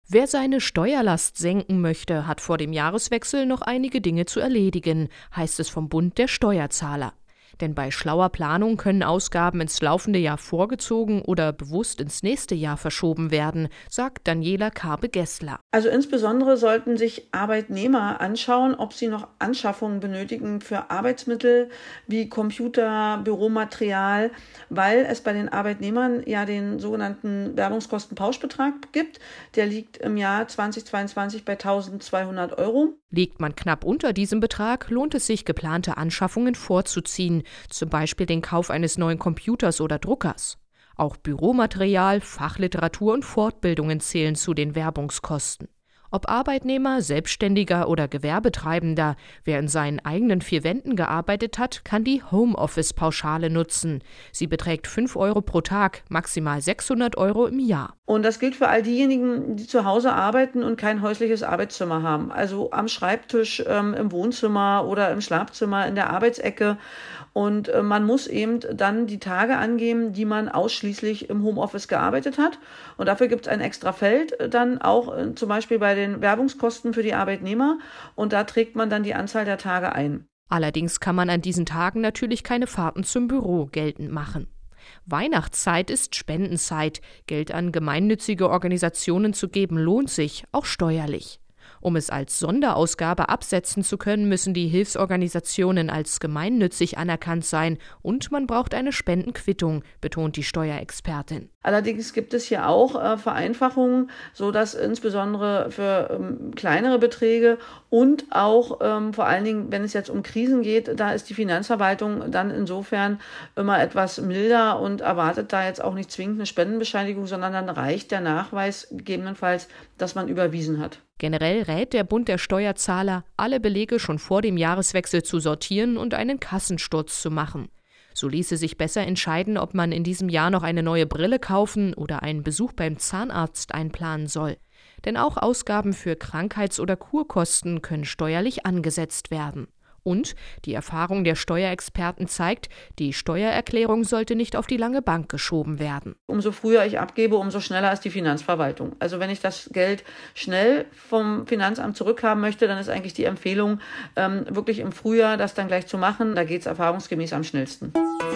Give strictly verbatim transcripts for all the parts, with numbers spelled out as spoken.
Wer seine Steuerlast senken möchte, hat vor dem Jahreswechsel noch einige Dinge zu erledigen, heißt es vom Bund der Steuerzahler. Denn bei schlauer Planung können Ausgaben ins laufende Jahr vorgezogen oder bewusst ins nächste Jahr verschoben werden, sagt Daniela Karbe-Gessler. Also insbesondere sollten sich Arbeitnehmer anschauen, ob sie noch Anschaffungen benötigen für Arbeitsmittel wie Computer, Büromaterial, weil es bei den Arbeitnehmern ja den sogenannten Werbungskostenpauschbetrag gibt. Der liegt im Jahr zweitausendzweiundzwanzig bei eintausendzweihundert Euro. Liegt man knapp unter diesem Betrag, lohnt es sich, geplante Anschaffungen vorzuziehen, zum Beispiel den Kauf eines neuen Computers oder Druckers. Auch Büromaterial, Fachliteratur und Fortbildungen zählen zu den Werbungskosten. Ob Arbeitnehmer, Selbstständiger oder Gewerbetreibender, wer in seinen eigenen vier Wänden gearbeitet hat, kann die Homeoffice-Pauschale nutzen. Sie beträgt fünf Euro pro Tag, maximal sechshundert Euro im Jahr. Und das gilt für all diejenigen, die zu Hause arbeiten und kein häusliches Arbeitszimmer haben. Also am Schreibtisch, ähm, im Wohnzimmer oder im Schlafzimmer, in der Arbeitsecke. Und äh, man muss eben dann die Tage angeben, die man ausschließlich im Homeoffice gearbeitet hat. Und dafür gibt es ein extra Feld, äh, dann auch äh, zum Beispiel bei den Werbungskosten für die Arbeitnehmer. Und da trägt man dann die Anzahl der Tage ein. Allerdings kann man an diesen Tagen natürlich keine Fahrten zum Büro geltend machen. Weihnachtszeit ist Spendenzeit. Geld an gemeinnützige Organisationen zu geben, lohnt sich, auch steuerlich. Um es als Sonderausgabe absetzen zu können, müssen die Hilfsorganisationen als gemeinnützig anerkannt sein und man braucht eine Spendenquittung, betont die Steuerexpertin. Allerdings gibt es hier auch äh, Vereinfachungen, sodass insbesondere für ähm, kleinere Beträge und auch ähm, vor allen Dingen, wenn es jetzt um Krisen geht, da ist die Finanzverwaltung dann insofern immer etwas milder und erwartet da jetzt auch nicht zwingend eine Spendenbescheinigung, sondern dann reicht der Nachweis gegebenenfalls, dass man überwiesen hat. Generell rät der Bund der Steuerzahler, alle Belege schon vor dem Jahreswechsel zu sortieren und einen Kassensturz zu machen. So ließe sich besser entscheiden, ob man in diesem Jahr noch eine neue Brille kaufen oder einen Besuch beim Zahnarzt einplanen soll. Denn auch Ausgaben für Krankheits- oder Kurkosten können steuerlich angesetzt werden. Und die Erfahrung der Steuerexperten zeigt, die Steuererklärung sollte nicht auf die lange Bank geschoben werden. Umso früher ich abgebe, umso schneller ist die Finanzverwaltung. Also wenn ich das Geld schnell vom Finanzamt zurückhaben möchte, dann ist eigentlich die Empfehlung, ähm, wirklich im Frühjahr das dann gleich zu machen. Da geht es erfahrungsgemäß am schnellsten.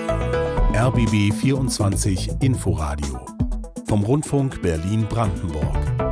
R B B vierundzwanzig Inforadio vom Rundfunk Berlin-Brandenburg.